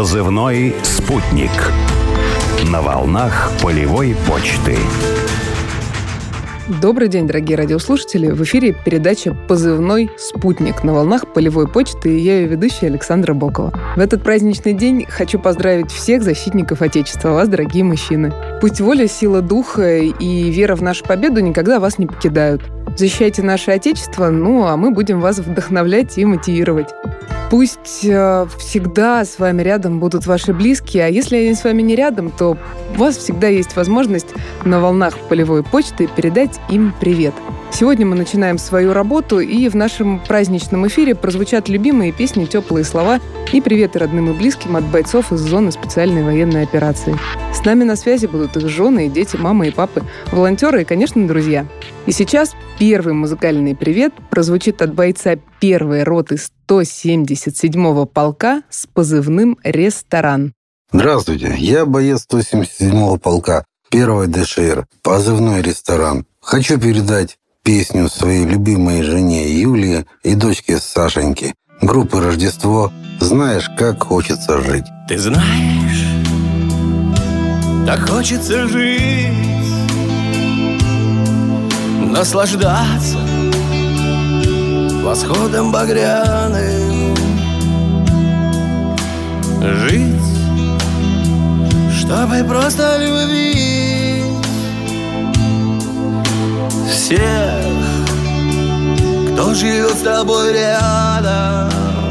Позывной «Спутник». На волнах полевой почты. Добрый день, дорогие радиослушатели. В эфире передача «Позывной «Спутник» на волнах полевой почты, и я ее ведущая Александра Бокова. В этот праздничный день хочу поздравить всех защитников Отечества, вас, дорогие мужчины. Пусть воля, сила духа и вера в нашу победу никогда вас не покидают. Защищайте наше Отечество, а мы будем вас вдохновлять и мотивировать. Пусть всегда с вами рядом будут ваши близкие, а если они с вами не рядом, то у вас всегда есть возможность на волнах полевой почты передать им привет. Сегодня мы начинаем свою работу, и в нашем праздничном эфире прозвучат любимые песни, теплые слова и приветы родным и близким от бойцов из зоны специальной военной операции. С нами на связи будут их жены, дети, мамы и папы, волонтеры и, конечно, друзья. И сейчас первый музыкальный привет прозвучит от бойца 1-й роты 177-го полка с позывным «Ресторан». Здравствуйте, я боец 177-го полка 1-й ДШР, позывной «Ресторан». Хочу передать песню своей любимой жене Юлии и дочке Сашеньке. Группы «Рождество». Знаешь, как хочется жить. Ты знаешь, так хочется жить, наслаждаться восходом багряным, жить, чтобы просто любить всех, кто живет с тобой рядом.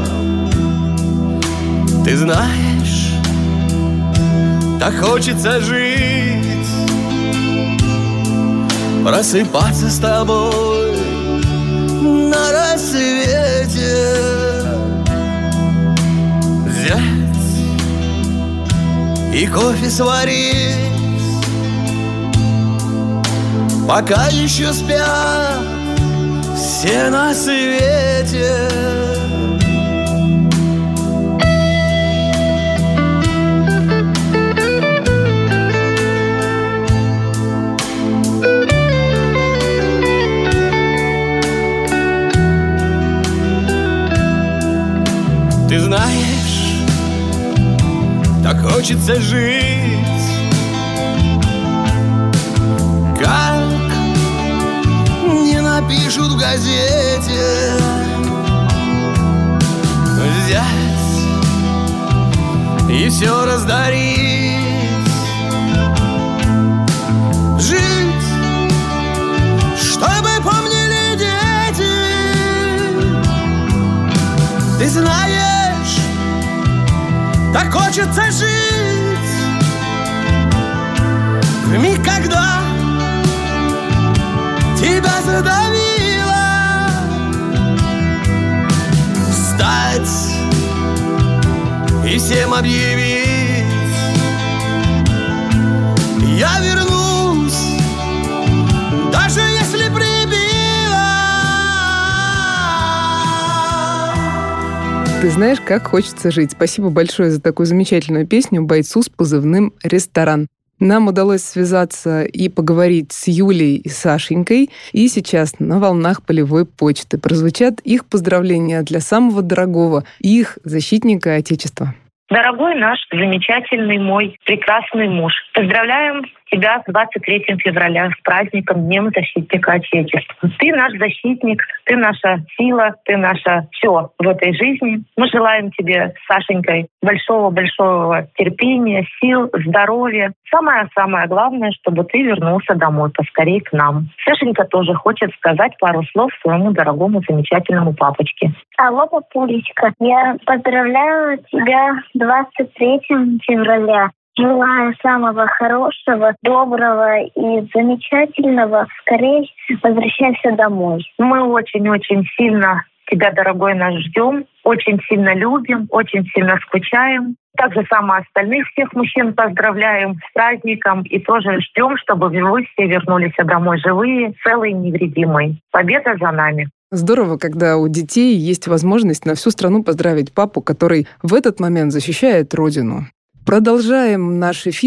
Ты знаешь, так хочется жить, просыпаться с тобой на рассвете, взять и кофе сварить, пока еще спят все на свете. Ты знаешь, так хочется жить, как не напишут в газете, взять и все раздарить, жить, чтобы помнили дети. Ты знаешь, так хочется жить в миг, когда тебя задавило, встать и всем объявить: я вернусь, даже если прибило. Ты знаешь, как хочется жить. Спасибо большое за такую замечательную песню бойцу с позывным «Ресторан». Нам удалось связаться и поговорить с Юлей и Сашенькой. И сейчас на волнах полевой почты прозвучат их поздравления для самого дорогого, их защитника Отечества. Дорогой наш замечательный мой прекрасный муж, поздравляем тебя с 23 февраля, с праздником Днем защитника Отечества. Ты наш защитник, ты наша сила, ты наше все в этой жизни. Мы желаем тебе с Сашенькой большого-большого терпения, сил, здоровья. Самое-самое главное, чтобы ты вернулся домой поскорее к нам. Сашенька тоже хочет сказать пару слов своему дорогому замечательному папочке. Алло, папулечка, я поздравляю тебя 23 февраля. Желаю самого хорошего, доброго и замечательного. Скорее возвращайся домой. Мы очень-очень сильно тебя, дорогой наш, ждем, очень сильно любим, очень сильно скучаем. Так же самое остальных всех мужчин поздравляем с праздником и тоже ждем, чтобы вы все вернулись домой живые, целые, невредимые. Победа за нами. Здорово, когда у детей есть возможность на всю страну поздравить папу, который в этот момент защищает Родину. Продолжаем наш эфир.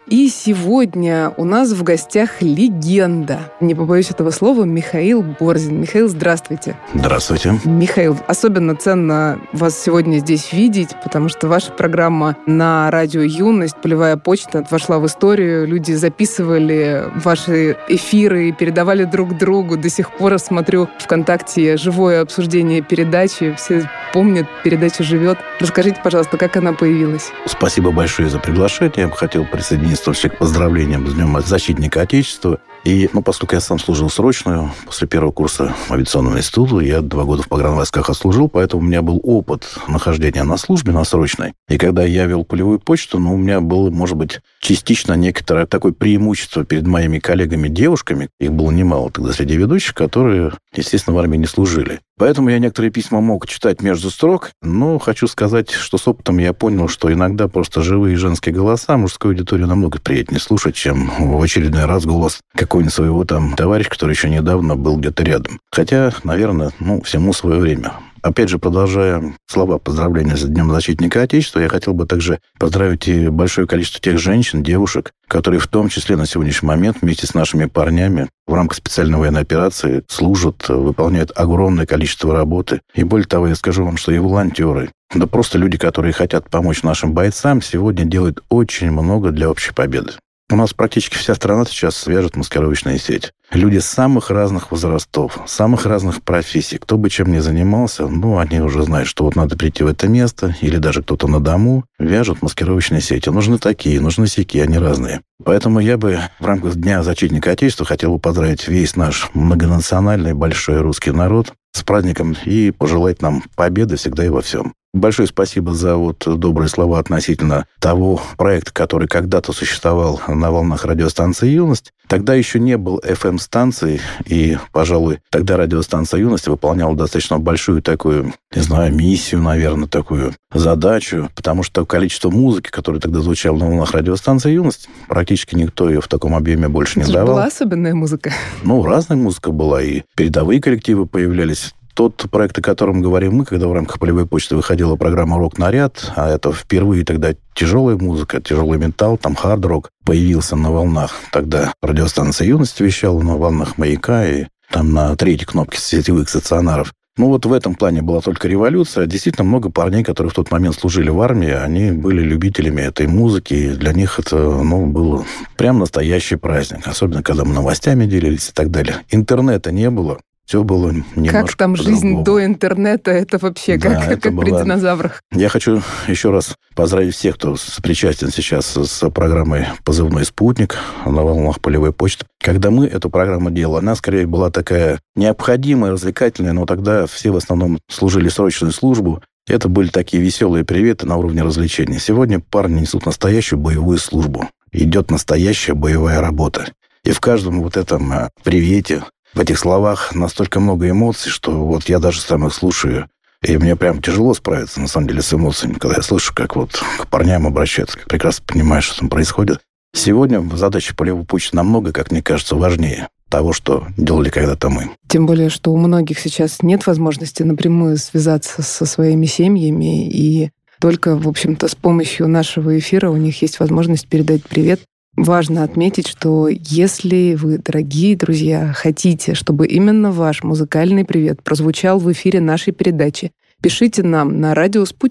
И сегодня у нас в гостях легенда, не побоюсь этого слова, Михаил Борзин. Михаил, здравствуйте. Здравствуйте. Михаил, особенно ценно вас сегодня здесь видеть, потому что ваша программа на радио «Юность», «Полевая почта» вошла в историю. Люди записывали ваши эфиры и передавали друг другу. До сих пор смотрю ВКонтакте живое обсуждение передачи. Все помнят, передача живет. Расскажите, пожалуйста, как она появилась? Спасибо большое за приглашение. Я бы хотел присоединиться к поздравлениям с Днем Защитника Отечества. И, поскольку я сам служил срочную, после первого курса авиационного института, я 2 года в погранвойсках отслужил, поэтому у меня был опыт нахождения на службе, на срочной. И когда я вел полевую почту, у меня было, может быть, частично некоторое такое преимущество перед моими коллегами-девушками. Их было немало тогда среди ведущих, которые, естественно, в армии не служили. Поэтому я некоторые письма мог читать между строк, но хочу сказать, что с опытом я понял, что иногда просто живые женские голоса мужской аудитории намного приятнее слушать, чем в очередной раз голос какого-нибудь своего товарища, который еще недавно был где-то рядом. Хотя, наверное, всему свое время. Опять же, продолжая слова поздравления с Днем Защитника Отечества, я хотел бы также поздравить и большое количество тех женщин, девушек, которые в том числе на сегодняшний момент вместе с нашими парнями в рамках специальной военной операции служат, выполняют огромное количество работы. И более того, я скажу вам, что и волонтеры, да просто люди, которые хотят помочь нашим бойцам, сегодня делают очень много для общей победы. У нас практически вся страна сейчас свяжет маскировочная сеть. Люди самых разных возрастов, самых разных профессий. Кто бы чем ни занимался, они уже знают, что вот надо прийти в это место, или даже кто-то на дому, вяжут маскировочные сети. Нужны такие, нужны сякие, они разные. Поэтому я бы в рамках Дня Защитника Отечества хотел бы поздравить весь наш многонациональный большой русский народ с праздником и пожелать нам победы всегда и во всем. Большое спасибо за добрые слова относительно того проекта, который когда-то существовал на волнах радиостанции «Юность». Тогда еще не было FM-станции, и, пожалуй, тогда радиостанция «Юность» выполняла достаточно большую такую, миссию, наверное, такую задачу, потому что количество музыки, которое тогда звучало на волнах радиостанции «Юность», практически никто ее в таком объеме больше не давал. Была особенная музыка? Разная музыка была, и передовые коллективы появлялись. Тот проект, о котором говорим мы, когда в рамках полевой почты выходила программа «Рок-наряд», а это впервые тогда тяжелая музыка, тяжелый металл, хард-рок появился на волнах. Тогда радиостанция «Юность» вещала на волнах «Маяка» и на 3-й кнопке сетевых стационаров. В этом плане была только революция. Действительно, много парней, которые в тот момент служили в армии, они были любителями этой музыки, и для них это, был прям настоящий праздник. Особенно, когда мы новостями делились и так далее. Интернета не было. Все было немножко Как там жизнь до интернета, это вообще как при динозаврах. Я хочу еще раз поздравить всех, кто сопричастен сейчас с программой «Позывной спутник» на волнах полевой почты. Когда мы эту программу делали, она скорее была такая необходимая, развлекательная, но тогда все в основном служили срочную службу. Это были такие веселые приветы на уровне развлечений. Сегодня парни несут настоящую боевую службу. Идет настоящая боевая работа. И в каждом этом привете, в этих словах настолько много эмоций, что я даже сам их слушаю. И мне прям тяжело справиться, на самом деле, с эмоциями, когда я слышу, как к парням обращаются, как прекрасно понимаешь, что там происходит. Сегодня задача полевой почты намного, как мне кажется, важнее того, что делали когда-то мы. Тем более, что у многих сейчас нет возможности напрямую связаться со своими семьями, и только, в общем-то, с помощью нашего эфира у них есть возможность передать привет. Важно отметить, что если вы, дорогие друзья, хотите, чтобы именно ваш музыкальный привет прозвучал в эфире нашей передачи, пишите нам на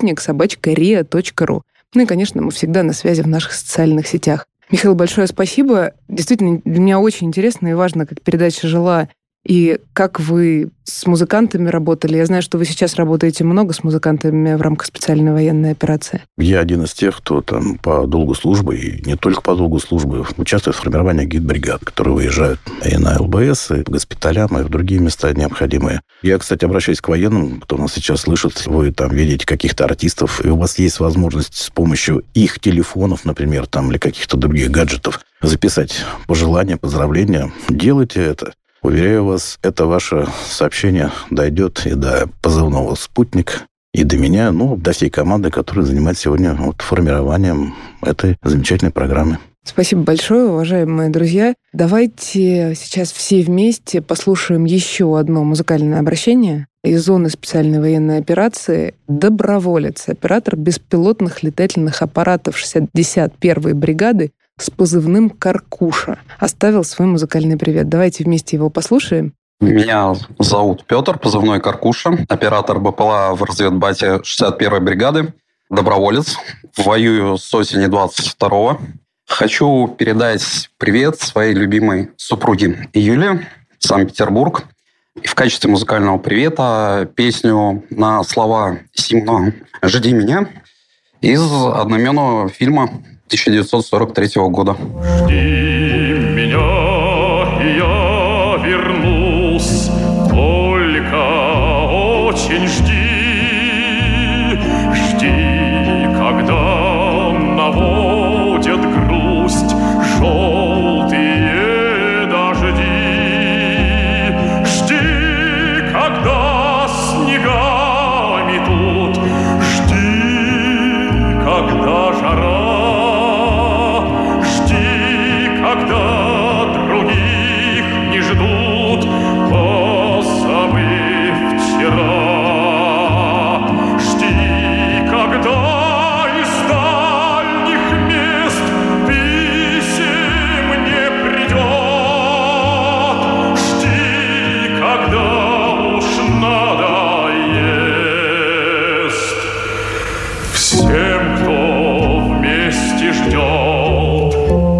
radiosputnik@ria.ru. И, конечно, мы всегда на связи в наших социальных сетях. Михаил, большое спасибо. Действительно, для меня очень интересно и важно, как передача жила и как вы с музыкантами работали. Я знаю, что вы сейчас работаете много с музыкантами в рамках специальной военной операции. Я один из тех, кто по долгу службы, и не только по долгу службы, участвует в формировании гид-бригад, которые выезжают и на ЛБС, и к госпиталям, и в другие места необходимые. Я, кстати, обращаюсь к военным, кто нас сейчас слышит. Вы видите каких-то артистов, и у вас есть возможность с помощью их телефонов, например, или каких-то других гаджетов записать пожелания, поздравления. Делайте это. Уверяю вас, это ваше сообщение дойдет и до позывного «Спутник», и до меня, до всей команды, которая занимается сегодня формированием этой замечательной программы. Спасибо большое, уважаемые друзья. Давайте сейчас все вместе послушаем еще одно музыкальное обращение из зоны специальной военной операции. Доброволец, оператор беспилотных летательных аппаратов 61-й бригады с позывным «Каркуша» оставил свой музыкальный привет. Давайте вместе его послушаем. Меня зовут Петр, позывной «Каркуша», оператор БПЛА в разведбате 61-й бригады, доброволец. Воюю с осени 22-го. Хочу передать привет своей любимой супруге Юле, Санкт-Петербург. И в качестве музыкального привета песню на слова Симона «Жди меня» из одноименного фильма 1943 года. Жди меня, и я вернусь, только очень жди. Жди, когда наводят грусть желтые дожди. Жди, когда снегами тут. Жди, когда жара. Жди, когда других не ждут, позабыв вчера. Жди, когда из дальних мест писем не придет. Жди, когда уж надоест всем, кто вместе ждет.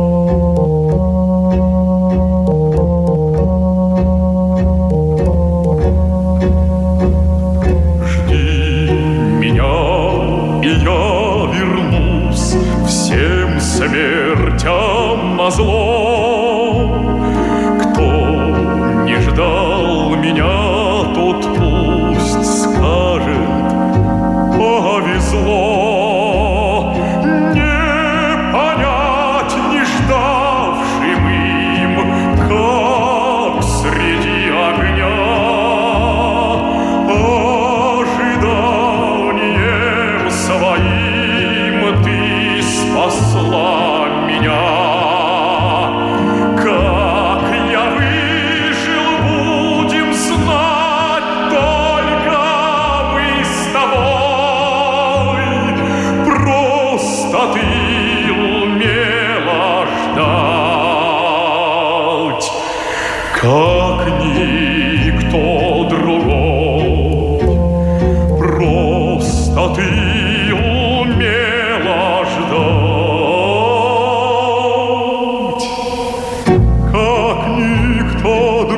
Жди меня, и я вернусь всем смертям назло. Кто не ждал меня, тот пусть скажет: повезло. Не понять не ждавшим им, как среди огня, ожиданием своим ты спасла меня. Как я выжил, будем знать только мы с тобой. Просто ты умела ждать, как никто другой. Просто ты умела ждать, как никто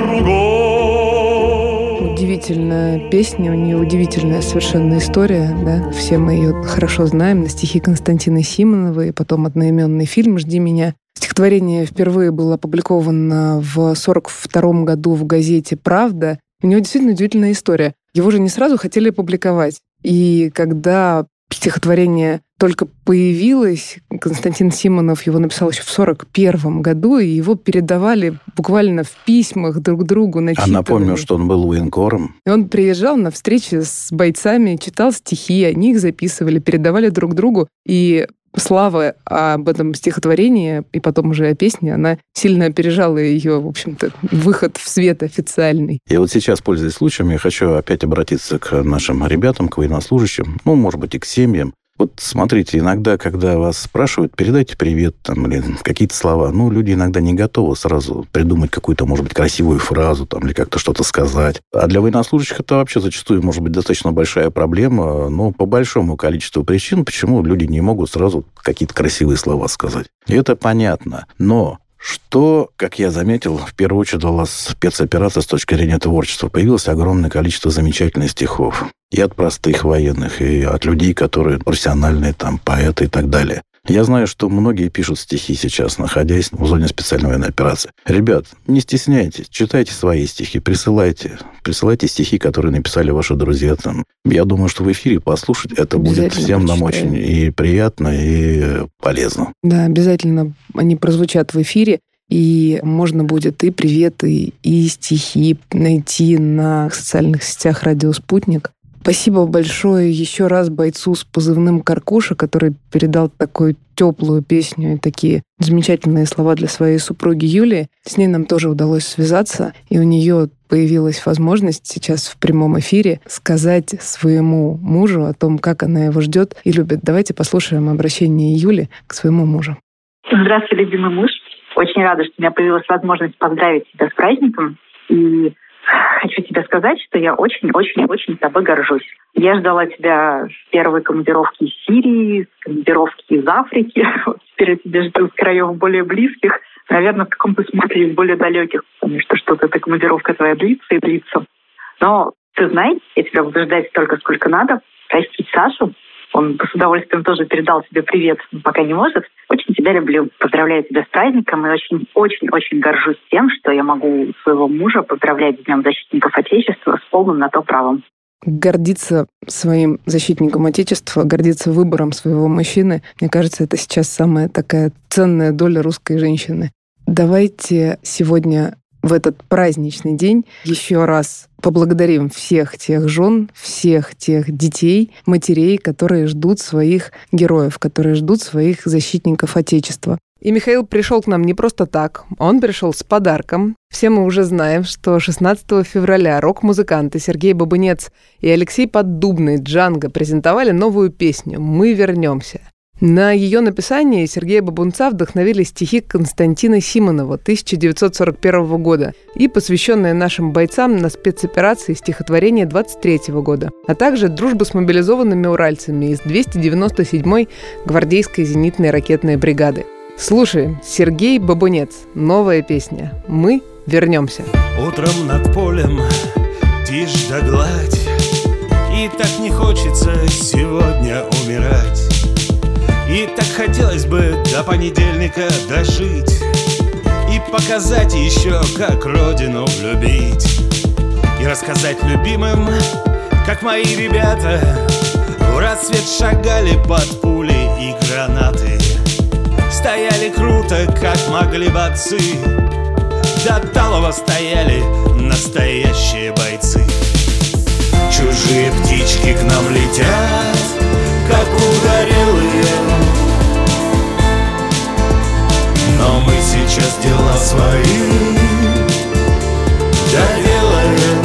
другой. Удивительная песня, у нее удивительная совершенно история, да? Все мы ее хорошо знаем, на стихи Константина Симонова, и потом одноименный фильм «Жди меня». Стихотворение впервые было опубликовано в 1942 году в газете «Правда». У него действительно удивительная история. Его же не сразу хотели опубликовать. И когда стихотворение только появилось, Константин Симонов его написал еще в 1941 году, и его передавали буквально в письмах друг другу, начитывали. А напомню, что он был военкором. И он приезжал на встречи с бойцами, читал стихи, они их записывали, передавали друг другу. И слава об этом стихотворении, и потом уже о песне, она сильно опережала ее, в общем-то, выход в свет официальный. И вот сейчас, пользуясь случаем, я хочу опять обратиться к нашим ребятам, к военнослужащим, ну, может быть, и к семьям. Вот смотрите, иногда, когда вас спрашивают, передайте привет там, или какие-то слова, ну, люди иногда не готовы сразу придумать какую-то, может быть, красивую фразу там, или как-то что-то сказать. А для военнослужащих это вообще зачастую может быть достаточно большая проблема, но по большому количеству причин, почему люди не могут сразу какие-то красивые слова сказать. И это понятно. Но что, как я заметил, в первую очередь дала спецоперация с точки зрения творчества. Появилось огромное количество замечательных стихов. И от простых военных, и от людей, которые профессиональные, там, поэты и так далее. Я знаю, что многие пишут стихи сейчас, находясь в зоне специальной военной операции. Ребят, не стесняйтесь, читайте свои стихи, присылайте. Присылайте стихи, которые написали ваши друзья. Там. Я думаю, что в эфире послушать это будет всем нам очень и приятно, и полезно. Да, обязательно они прозвучат в эфире. И можно будет и приветы, и стихи найти на социальных сетях «Радио Спутник». Спасибо большое еще раз бойцу с позывным «Каркуша», который передал такую теплую песню и такие замечательные слова для своей супруги Юлии. С ней нам тоже удалось связаться, и у нее появилась возможность сейчас в прямом эфире сказать своему мужу о том, как она его ждет и любит. Давайте послушаем обращение Юли к своему мужу. Здравствуй, любимый муж. Очень рада, что у меня появилась возможность поздравить тебя с праздником. И хочу тебе сказать, что я очень-очень-очень тобой горжусь. Я ждала тебя с первой командировки из Сирии, с командировки из Африки. Теперь я тебя жду с краев более близких. Наверное, в каком-то смысле из более далеких, потому что что-то эта командировка твоя длится и длится. Но ты знай, я тебя буду ждать столько, сколько надо. Простить Сашу. Он с удовольствием тоже передал тебе привет, но пока не может. Очень тебя люблю. Поздравляю тебя с праздником и очень-очень-очень горжусь тем, что я могу своего мужа поздравлять с Днем защитников Отечества с полным на то правом. Гордиться своим защитником Отечества, гордиться выбором своего мужчины, мне кажется, это сейчас самая такая ценная доля русской женщины. Давайте сегодня в этот праздничный день еще раз поблагодарим всех тех жен, всех тех детей, матерей, которые ждут своих героев, которые ждут своих защитников Отечества. И Михаил пришел к нам не просто так, он пришел с подарком. Все мы уже знаем, что 16 февраля рок-музыканты Сергей Бабунец и Алексей Поддубный «Джанго» презентовали новую песню «Мы вернемся». На ее написание Сергея Бабунца вдохновили стихи Константина Симонова 1941 года и посвященное нашим бойцам на спецоперации стихотворение 23 года, а также дружба с мобилизованными уральцами из 297-й гвардейской зенитной ракетной бригады. Слушаем. Сергей Бабунец. Новая песня. «Мы вернемся». Утром над полем тишь да гладь, и так не хочется сегодня умирать. И так хотелось бы до понедельника дожить и показать еще, как родину любить. И рассказать любимым, как мои ребята в рассвет шагали под пули и гранаты. Стояли круто, как могли бойцы, до талого стояли настоящие бойцы. Чужие птички к нам летят, как угорелые, но мы сейчас дела свои доделаем.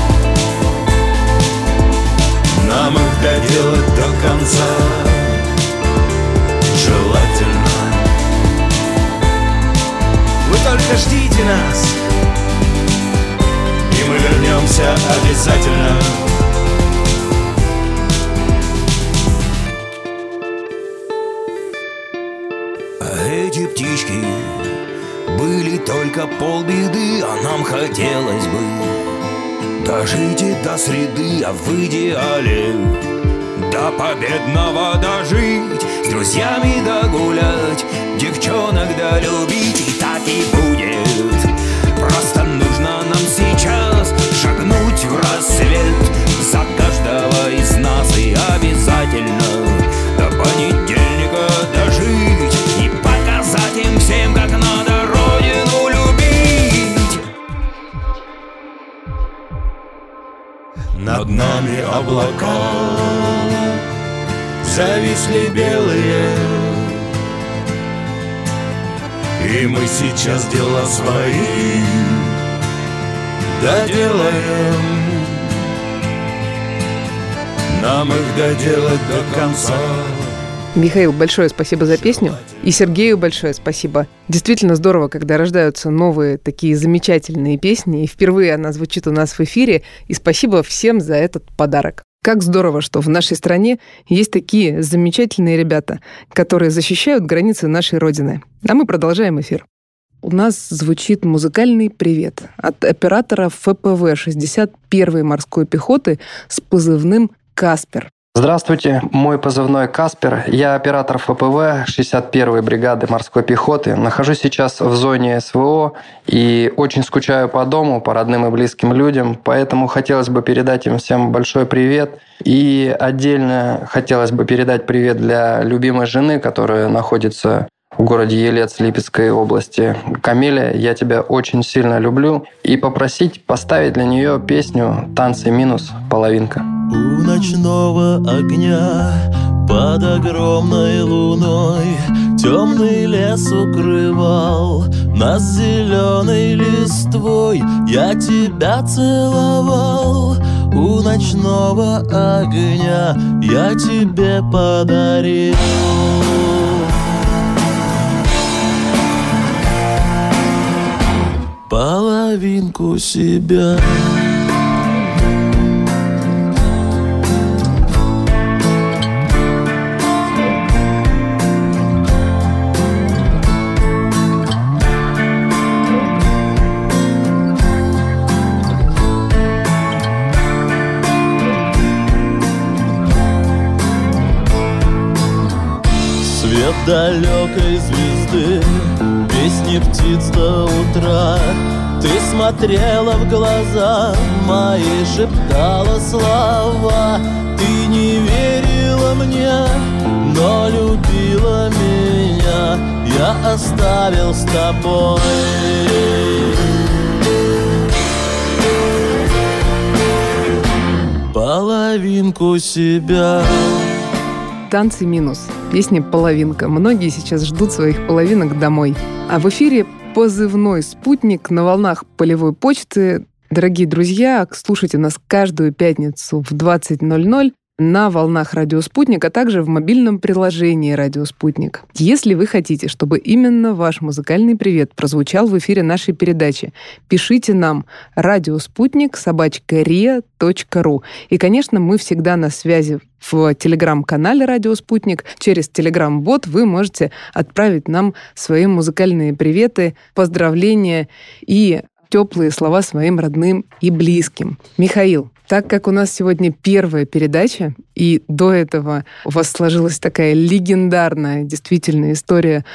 Нам их доделать до конца желательно. Вы только ждите нас, и мы вернемся обязательно. Эти птички были только полбеды, а нам хотелось бы дожить и до среды, а в идеале до победного дожить, с друзьями догулять, девчонок долюбить. И так и будет. Просто нужно нам сейчас шагнуть в рассвет за каждого из нас и обязательно до понедельника дожить и показать им всем, как надо родину любить. Над нами облака зависли белые, и мы сейчас дела свои доделаем. Нам их доделать до конца. Михаил, большое спасибо за песню. И Сергею большое спасибо. Действительно здорово, когда рождаются новые такие замечательные песни. И впервые она звучит у нас в эфире. И спасибо всем за этот подарок. Как здорово, что в нашей стране есть такие замечательные ребята, которые защищают границы нашей Родины. А мы продолжаем эфир. У нас звучит музыкальный привет от оператора ФПВ 61-й морской пехоты с позывным «Каспер». Здравствуйте, мой позывной «Каспер». Я оператор ФПВ 61-й бригады морской пехоты. Нахожусь сейчас в зоне СВО и очень скучаю по дому, по родным и близким людям. Поэтому хотелось бы передать им всем большой привет. И отдельно хотелось бы передать привет для любимой жены, которая находится в городе Елец Липецкой области. Камиля, я тебя очень сильно люблю. И попросить поставить для нее песню «Танцы минус половинка». У ночного огня под огромной луной темный лес укрывал нас зеленой листвой. Я тебя целовал у ночного огня, я тебе подарил половинку себя. Свет далекой звезды, песни птиц до утра. Ты смотрела в глаза мои, шептала слова. Ты не верила мне, но любила меня. Я оставил с тобой половинку себя. Танцы минус. Песня «Половинка». Многие сейчас ждут своих половинок домой. А в эфире позывной «Спутник» на волнах полевой почты. Дорогие друзья, слушайте нас каждую пятницу в 20:00 на волнах «Радио Спутник», а также в мобильном приложении «Радио Спутник». Если вы хотите, чтобы именно ваш музыкальный привет прозвучал в эфире нашей передачи, пишите нам radiosputnik@ria.ru. И, конечно, мы всегда на связи в телеграм-канале «Радио Спутник». Через телеграм-бот вы можете отправить нам свои музыкальные приветы, поздравления и теплые слова своим родным и близким. Михаил, так как у нас сегодня первая передача, и до этого у вас сложилась такая легендарная действительно история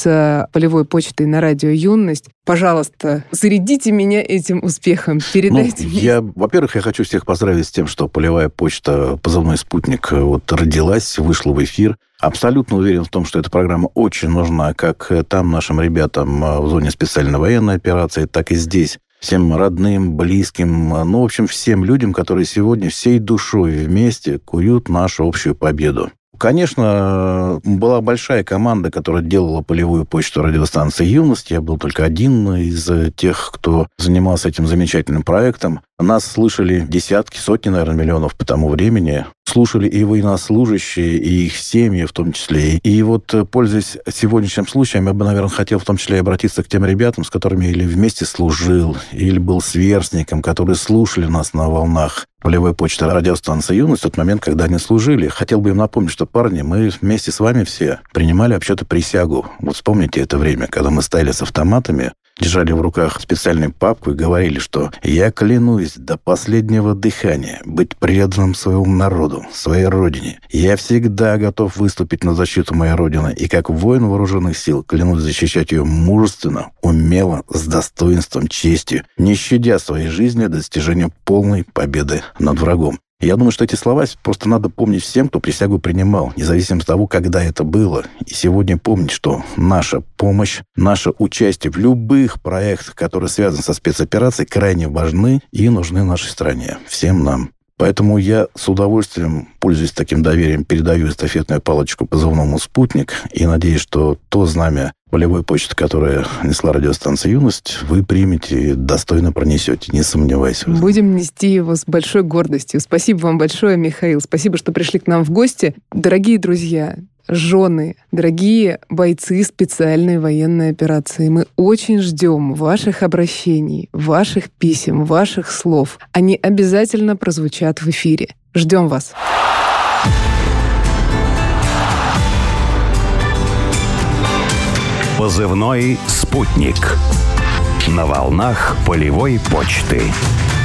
с полевой почтой на радио «Юность», пожалуйста, зарядите меня этим успехом, передайте мне. Во-первых, я хочу всех поздравить с тем, что полевая почта «Позывной Спутник» родилась, вышла в эфир. Абсолютно уверен в том, что эта программа очень нужна как там нашим ребятам в зоне специальной военной операции, так и здесь. Всем родным, близким, в общем, всем людям, которые сегодня всей душой вместе куют нашу общую победу. Конечно, была большая команда, которая делала полевую почту радиостанции «Юность». Я был только один из тех, кто занимался этим замечательным проектом. Нас слышали десятки, сотни, наверное, миллионов по тому времени. Слушали и военнослужащие, и их семьи в том числе. И вот, пользуясь сегодняшним случаем, я бы, наверное, хотел в том числе обратиться к тем ребятам, с которыми или вместе служил, или был сверстником, которые слушали нас на волнах полевой почты радиостанции «Юность» в тот момент, когда они служили. Хотел бы им напомнить, что, парни, мы вместе с вами все принимали вообще-то присягу. Вот вспомните это время, когда мы стояли с автоматами, держали в руках специальную папку и говорили, что «я клянусь до последнего дыхания быть преданным своему народу, своей родине. Я всегда готов выступить на защиту моей родины и как воин вооруженных сил клянусь защищать ее мужественно, умело, с достоинством, честью, не щадя своей жизни до достижения полной победы над врагом». Я думаю, что эти слова просто надо помнить всем, кто присягу принимал, независимо от того, когда это было. И сегодня помнить, что наша помощь, наше участие в любых проектах, которые связаны со спецоперацией, крайне важны и нужны нашей стране, всем нам. Поэтому я с удовольствием, пользуясь таким доверием, передаю эстафетную палочку позывному «Спутник» и надеюсь, что то знамя полевой почты, которое несла радиостанция «Юность», вы примете и достойно пронесете, не сомневайся. Будем нести его с большой гордостью. Спасибо вам большое, Михаил. Спасибо, что пришли к нам в гости. Дорогие друзья, жены, дорогие бойцы специальной военной операции, мы очень ждем ваших обращений, ваших писем, ваших слов. Они обязательно прозвучат в эфире. Ждем вас. Позывной «Спутник». На волнах полевой почты.